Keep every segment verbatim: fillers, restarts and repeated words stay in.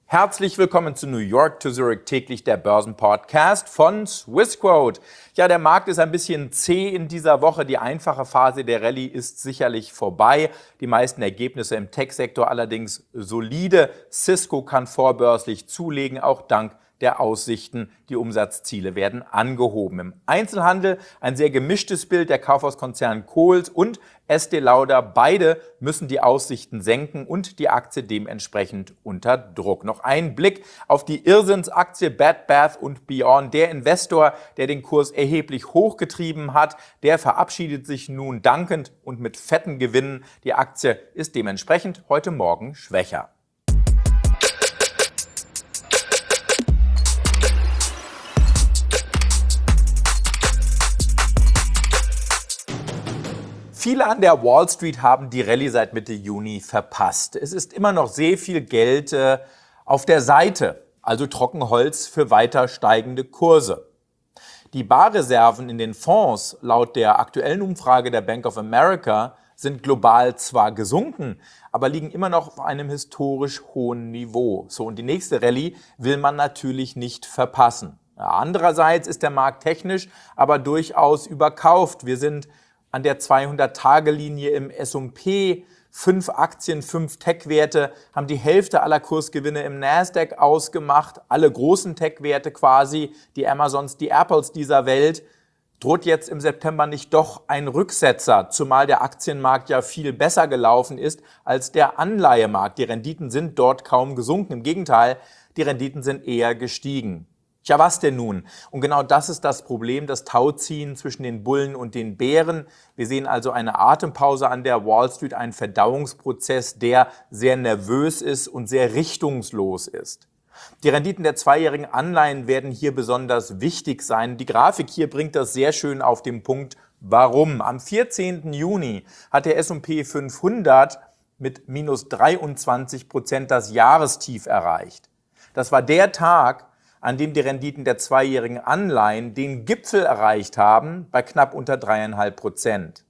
Herzlich willkommen zu New York to Zurich täglich, der Börsenpodcast von Swissquote. Ja, der Markt ist ein bisschen zäh in dieser Woche. Die einfache Phase der Rallye ist sicherlich vorbei. Die meisten Ergebnisse im Tech-Sektor allerdings solide. Cisco kann vorbörslich zulegen, auch dank der Aussichten. Die Umsatzziele werden angehoben. Im Einzelhandel ein sehr gemischtes Bild. Der Kaufhauskonzern Kohl's und Estée Lauder, beide müssen die Aussichten senken und die Aktie dementsprechend unter Druck. Noch ein Blick auf die Irrsinnsaktie Bed Bath and Beyond. Der Investor, der den Kurs erheblich hochgetrieben hat, der verabschiedet sich nun dankend und mit fetten Gewinnen. Die Aktie ist dementsprechend heute Morgen schwächer. Viele an der Wall Street haben die Rallye seit Mitte Juni verpasst. Es ist immer noch sehr viel Geld äh, auf der Seite, also Trockenholz für weiter steigende Kurse. Die Barreserven in den Fonds laut der aktuellen Umfrage der Bank of America sind global zwar gesunken, aber liegen immer noch auf einem historisch hohen Niveau. So, und die nächste Rallye will man natürlich nicht verpassen. Ja, andererseits ist der Markt technisch aber durchaus überkauft. Wir sind an der zweihundert-Tage-Linie im S und P. Fünf Aktien, fünf Tech-Werte haben die Hälfte aller Kursgewinne im Nasdaq ausgemacht. Alle großen Tech-Werte quasi, die Amazons, die Apples dieser Welt. Droht jetzt im September nicht doch ein Rücksetzer, zumal der Aktienmarkt ja viel besser gelaufen ist als der Anleihemarkt. Die Renditen sind dort kaum gesunken. Im Gegenteil, die Renditen sind eher gestiegen. Tja, was denn nun? Und genau das ist das Problem, das Tauziehen zwischen den Bullen und den Bären. Wir sehen also eine Atempause an der Wall Street, einen Verdauungsprozess, der sehr nervös ist und sehr richtungslos ist. Die Renditen der zweijährigen Anleihen werden hier besonders wichtig sein. Die Grafik hier bringt das sehr schön auf den Punkt, warum. Am vierzehnten Juni hat der S und P fünfhundert mit minus dreiundzwanzig Prozent das Jahrestief erreicht. Das war der Tag, an dem die Renditen der zweijährigen Anleihen den Gipfel erreicht haben bei knapp unter dreieinhalb Prozent.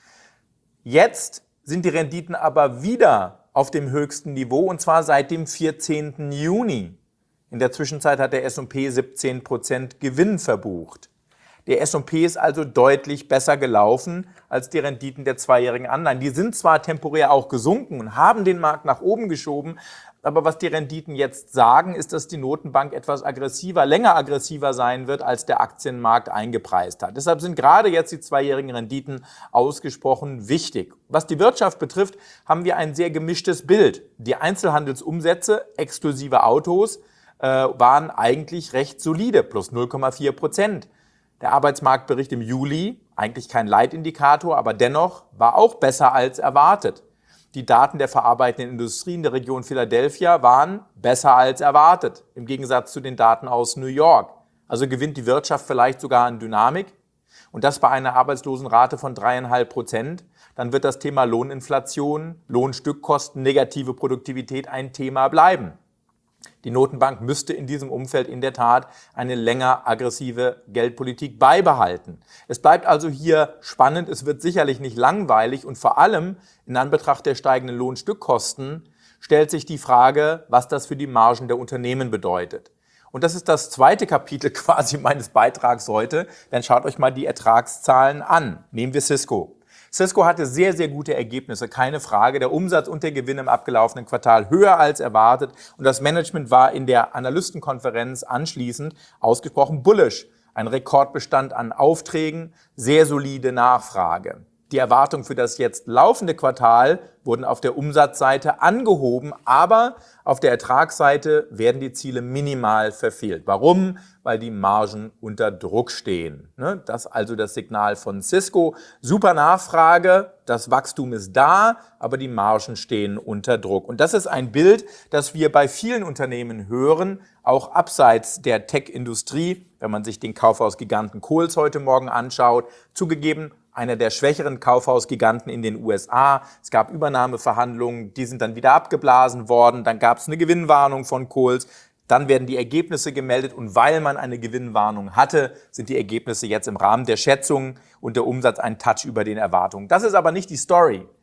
Jetzt sind die Renditen aber wieder auf dem höchsten Niveau, und zwar seit dem vierzehnten Juni. In der Zwischenzeit hat der S und P siebzehn Prozent Gewinn verbucht. Der S und P ist also deutlich besser gelaufen als die Renditen der zweijährigen Anleihen. Die sind zwar temporär auch gesunken und haben den Markt nach oben geschoben, aber was die Renditen jetzt sagen, ist, dass die Notenbank etwas aggressiver, länger aggressiver sein wird, als der Aktienmarkt eingepreist hat. Deshalb sind gerade jetzt die zweijährigen Renditen ausgesprochen wichtig. Was die Wirtschaft betrifft, haben wir ein sehr gemischtes Bild. Die Einzelhandelsumsätze exklusive Autos äh, waren eigentlich recht solide, plus null Komma vier Prozent. Der Arbeitsmarktbericht im Juli, eigentlich kein Leitindikator, aber dennoch war auch besser als erwartet. Die Daten der verarbeitenden Industrie in der Region Philadelphia waren besser als erwartet, im Gegensatz zu den Daten aus New York. Also gewinnt die Wirtschaft vielleicht sogar an Dynamik. Und das bei einer Arbeitslosenrate von dreieinhalb Prozent. Dann wird das Thema Lohninflation, Lohnstückkosten, negative Produktivität ein Thema bleiben. Die Notenbank müsste in diesem Umfeld in der Tat eine länger aggressive Geldpolitik beibehalten. Es bleibt also hier spannend, es wird sicherlich nicht langweilig und vor allem in Anbetracht der steigenden Lohnstückkosten stellt sich die Frage, was das für die Margen der Unternehmen bedeutet. Und das ist das zweite Kapitel quasi meines Beitrags heute, denn schaut euch mal die Ertragszahlen an. Nehmen wir Cisco. Cisco hatte sehr, sehr gute Ergebnisse, keine Frage. Der Umsatz und der Gewinn im abgelaufenen Quartal höher als erwartet. Und das Management war in der Analystenkonferenz anschließend ausgesprochen bullish. Ein Rekordbestand an Aufträgen, sehr solide Nachfrage. Die Erwartungen für das jetzt laufende Quartal wurden auf der Umsatzseite angehoben, aber auf der Ertragsseite werden die Ziele minimal verfehlt. Warum? Weil die Margen unter Druck stehen. Das ist also das Signal von Cisco. Super Nachfrage, das Wachstum ist da, aber die Margen stehen unter Druck. Und das ist ein Bild, das wir bei vielen Unternehmen hören, auch abseits der Tech-Industrie, wenn man sich den Kaufhausgiganten Kohl's heute Morgen anschaut. Zugegeben, einer der schwächeren Kaufhausgiganten in den U S A. Es gab Übernahmeverhandlungen, die sind dann wieder abgeblasen worden. Dann gab es eine Gewinnwarnung von Kohl's. Dann werden die Ergebnisse gemeldet und weil man eine Gewinnwarnung hatte, sind die Ergebnisse jetzt im Rahmen der Schätzungen und der Umsatz ein Touch über den Erwartungen. Das ist aber nicht die Story.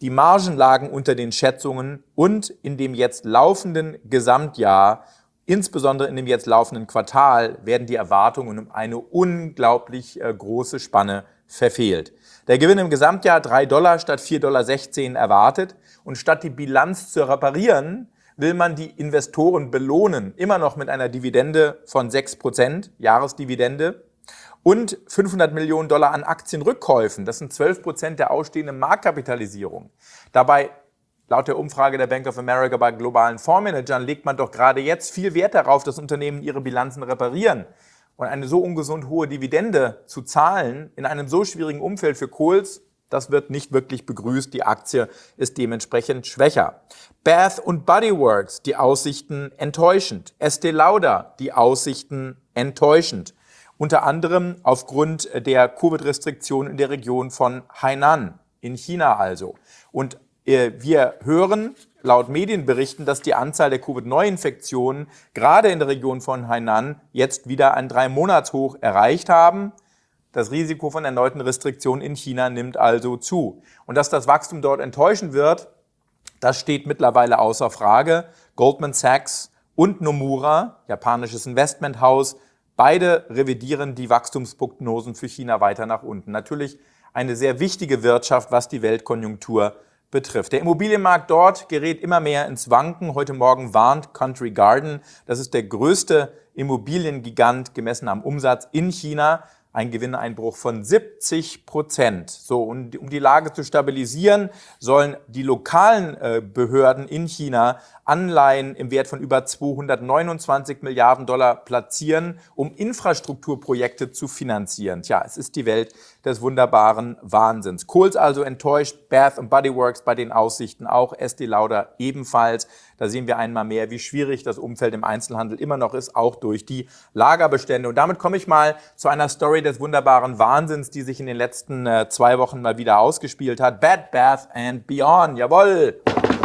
Die Margen lagen unter den Schätzungen und in dem jetzt laufenden Gesamtjahr, insbesondere in dem jetzt laufenden Quartal, werden die Erwartungen um eine unglaublich äh, große Spanne verfehlt. Der Gewinn im Gesamtjahr drei Dollar statt vier Komma sechzehn Dollar erwartet und statt die Bilanz zu reparieren, will man die Investoren belohnen, immer noch mit einer Dividende von sechs Prozent, Jahresdividende, und fünfhundert Millionen Dollar an Aktienrückkäufen. Das sind zwölf Prozent der ausstehenden Marktkapitalisierung. Dabei, laut der Umfrage der Bank of America bei globalen Fondsmanagern, legt man doch gerade jetzt viel Wert darauf, dass Unternehmen ihre Bilanzen reparieren. Und eine so ungesund hohe Dividende zu zahlen in einem so schwierigen Umfeld für Kohls, das wird nicht wirklich begrüßt. Die Aktie ist dementsprechend schwächer. Bath und Body Works, die Aussichten enttäuschend. Estée Lauder, die Aussichten enttäuschend. Unter anderem aufgrund der Covid-Restriktionen in der Region von Hainan, in China also. Und äh, wir hören laut Medienberichten, dass die Anzahl der Covid-Neuinfektionen gerade in der Region von Hainan jetzt wieder ein Drei-Monats-Hoch erreicht haben. Das Risiko von erneuten Restriktionen in China nimmt also zu. Und dass das Wachstum dort enttäuschen wird, das steht mittlerweile außer Frage. Goldman Sachs und Nomura, japanisches Investmenthaus, beide revidieren die Wachstumsprognosen für China weiter nach unten. Natürlich eine sehr wichtige Wirtschaft, was die Weltkonjunktur betrifft. Der Immobilienmarkt dort gerät immer mehr ins Wanken. Heute Morgen warnt Country Garden, das ist der größte Immobiliengigant gemessen am Umsatz in China, ein Gewinneinbruch von siebzig Prozent. So, und um die Lage zu stabilisieren, sollen die lokalen äh, Behörden in China Anleihen im Wert von über zweihundertneunundzwanzig Milliarden Dollar platzieren, um Infrastrukturprojekte zu finanzieren. Tja, es ist die Welt des wunderbaren Wahnsinns. Kohls also enttäuscht, Bath und Body Works bei den Aussichten auch, Estée Lauder ebenfalls. Da sehen wir einmal mehr, wie schwierig das Umfeld im Einzelhandel immer noch ist, auch durch die Lagerbestände. Und damit komme ich mal zu einer Story des wunderbaren Wahnsinns, die sich in den letzten äh, zwei Wochen mal wieder ausgespielt hat. Bed Bath and Beyond, jawohl!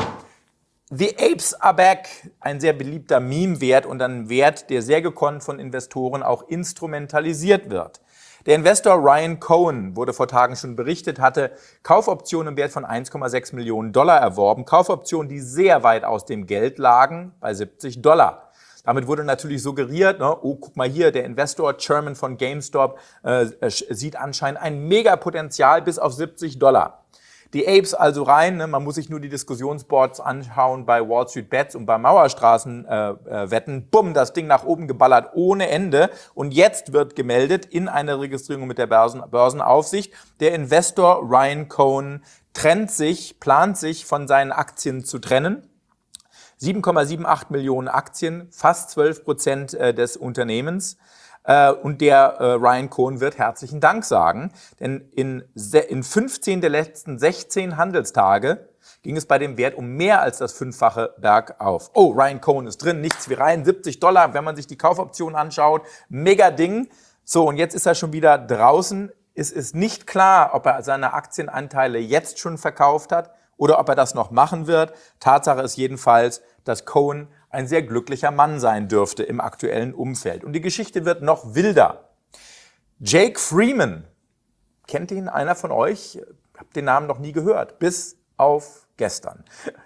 The Apes are back, ein sehr beliebter Meme-Wert und ein Wert, der sehr gekonnt von Investoren auch instrumentalisiert wird. Der Investor Ryan Cohen, wurde vor Tagen schon berichtet, hatte Kaufoptionen im Wert von eins Komma sechs Millionen Dollar erworben. Kaufoptionen, die sehr weit aus dem Geld lagen, bei siebzig Dollar. Damit wurde natürlich suggeriert, ne, oh, guck mal hier, der Investor, Chairman von GameStop, äh, sieht anscheinend ein Megapotenzial bis auf siebzig Dollar. Die Apes also rein, ne, man muss sich nur die Diskussionsboards anschauen bei Wall Street Bets und bei Mauerstraßenwetten. Äh, Bumm, das Ding nach oben geballert ohne Ende. Und jetzt wird gemeldet in einer Registrierung mit der Börsen, Börsenaufsicht, der Investor Ryan Cohen trennt sich, plant sich von seinen Aktien zu trennen. sieben Komma achtzehn Millionen Aktien, fast zwölf Prozent des Unternehmens. Und der äh, Ryan Cohen wird herzlichen Dank sagen, denn in, in fünfzehn der letzten sechzehn Handelstage ging es bei dem Wert um mehr als das Fünffache bergauf. Oh, Ryan Cohen ist drin, nichts wie rein, siebzig Dollar, wenn man sich die Kaufoption anschaut, mega Ding. So, und jetzt ist er schon wieder draußen. Es ist nicht klar, ob er seine Aktienanteile jetzt schon verkauft hat oder ob er das noch machen wird. Tatsache ist jedenfalls, dass Cohen ein sehr glücklicher Mann sein dürfte im aktuellen Umfeld. Und die Geschichte wird noch wilder. Jake Freeman, kennt ihn einer von euch? Habt den Namen noch nie gehört, bis auf gestern.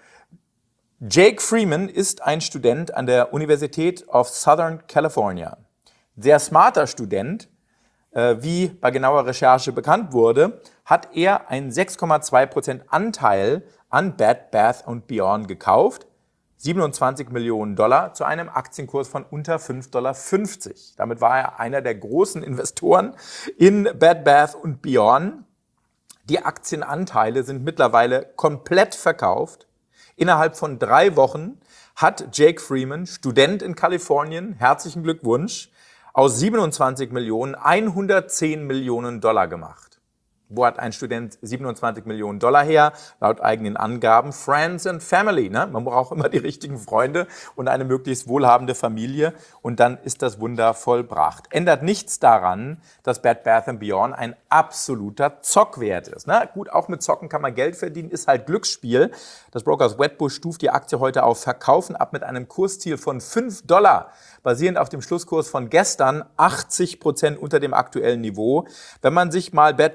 Jake Freeman ist ein Student an der Universität of Southern California. Sehr smarter Student, äh, wie bei genauer Recherche bekannt wurde, hat er einen sechs Komma zwei Prozent Anteil an Bed Bath and Beyond gekauft. siebenundzwanzig Millionen Dollar zu einem Aktienkurs von unter fünf Komma fünfzig Dollar. Damit war er einer der großen Investoren in Bed Bath and Beyond. Die Aktienanteile sind mittlerweile komplett verkauft. Innerhalb von drei Wochen hat Jake Freeman, Student in Kalifornien, herzlichen Glückwunsch, aus siebenundzwanzig Millionen hundertzehn Millionen Dollar gemacht. Wo hat ein Student siebenundzwanzig Millionen Dollar her? Laut eigenen Angaben Friends and Family. Ne? Man braucht immer die richtigen Freunde und eine möglichst wohlhabende Familie und dann ist das Wunder vollbracht. Ändert nichts daran, dass Bed Bath and Beyond ein absoluter Zockwert ist. Ne? Gut, auch mit Zocken kann man Geld verdienen, ist halt Glücksspiel. Das Brokers Wedbush stuft die Aktie heute auf Verkaufen ab mit einem Kursziel von fünf Dollar. Basierend auf dem Schlusskurs von gestern achtzig Prozent unter dem aktuellen Niveau. Wenn man sich mal Bed Bath and Beyond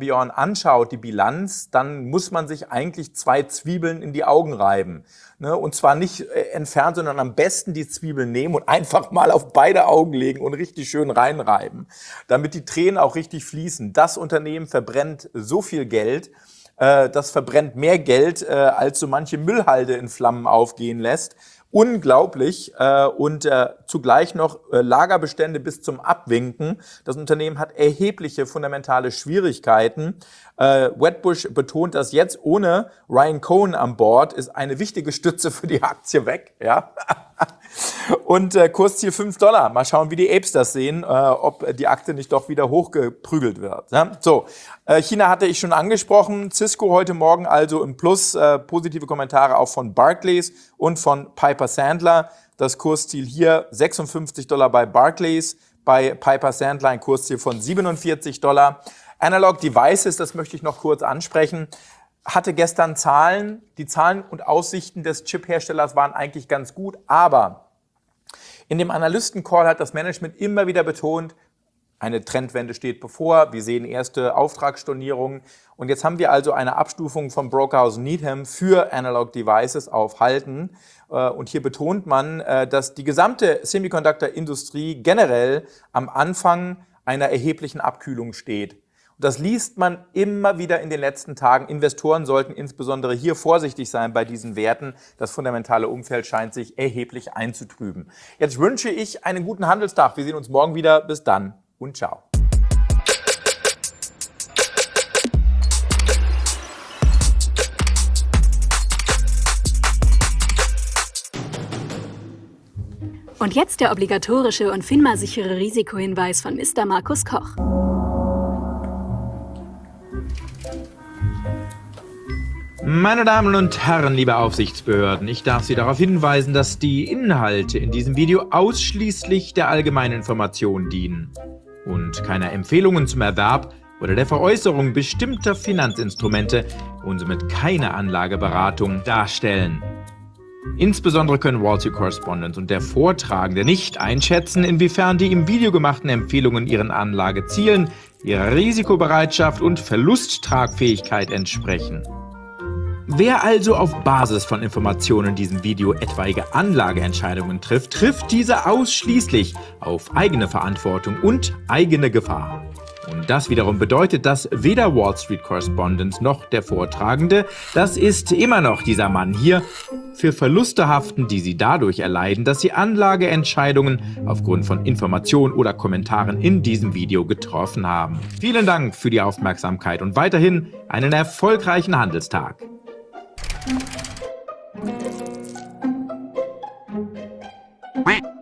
Haleon anschaut, die Bilanz, dann muss man sich eigentlich zwei Zwiebeln in die Augen reiben. Ne? Und zwar nicht äh, entfernt, sondern am besten die Zwiebeln nehmen und einfach mal auf beide Augen legen und richtig schön reinreiben, damit die Tränen auch richtig fließen. Das Unternehmen verbrennt so viel Geld, äh, das verbrennt mehr Geld, äh, als so manche Müllhalde in Flammen aufgehen lässt. Unglaublich äh, und äh, zugleich noch äh, Lagerbestände bis zum Abwinken. Das Unternehmen hat erhebliche fundamentale Schwierigkeiten. Äh, Wedbush betont, dass jetzt ohne Ryan Cohen an Bord ist eine wichtige Stütze für die Aktie weg. Ja. Und äh, Kursziel fünf Dollar. Mal schauen, wie die Apes das sehen, äh, ob die Aktie nicht doch wieder hochgeprügelt wird. Ja? So, äh, China hatte ich schon angesprochen. Cisco heute Morgen also im Plus. Äh, positive Kommentare auch von Barclays und von Piper Sandler. Das Kursziel hier sechsundfünfzig Dollar bei Barclays, bei Piper Sandler ein Kursziel von siebenundvierzig Dollar. Analog Devices, das möchte ich noch kurz ansprechen, hatte gestern Zahlen. Die Zahlen und Aussichten des Chip-Herstellers waren eigentlich ganz gut, aber in dem Analysten-Call hat das Management immer wieder betont, eine Trendwende steht bevor, wir sehen erste Auftragsstornierungen und jetzt haben wir also eine Abstufung vom Brokerhaus Needham für Analog Devices auf Halten und hier betont man, dass die gesamte Semiconductor-Industrie generell am Anfang einer erheblichen Abkühlung steht. Das liest man immer wieder in den letzten Tagen. Investoren sollten insbesondere hier vorsichtig sein bei diesen Werten. Das fundamentale Umfeld scheint sich erheblich einzutrüben. Jetzt wünsche ich einen guten Handelstag. Wir sehen uns morgen wieder. Bis dann und ciao. Und jetzt der obligatorische und FINMA-sichere Risikohinweis von Mister Markus Koch. Meine Damen und Herren, liebe Aufsichtsbehörden, ich darf Sie darauf hinweisen, dass die Inhalte in diesem Video ausschließlich der allgemeinen Information dienen und keine Empfehlungen zum Erwerb oder der Veräußerung bestimmter Finanzinstrumente und somit keine Anlageberatung darstellen. Insbesondere können Wall Street Correspondent und der Vortragende nicht einschätzen, inwiefern die im Video gemachten Empfehlungen ihren Anlagezielen, ihrer Risikobereitschaft und Verlusttragfähigkeit entsprechen. Wer also auf Basis von Informationen in diesem Video etwaige Anlageentscheidungen trifft, trifft diese ausschließlich auf eigene Verantwortung und eigene Gefahr. Und das wiederum bedeutet, dass weder Wall Street Correspondent noch der Vortragende, das ist immer noch dieser Mann hier, für Verluste haften, die sie dadurch erleiden, dass sie Anlageentscheidungen aufgrund von Informationen oder Kommentaren in diesem Video getroffen haben. Vielen Dank für die Aufmerksamkeit und weiterhin einen erfolgreichen Handelstag. Quack.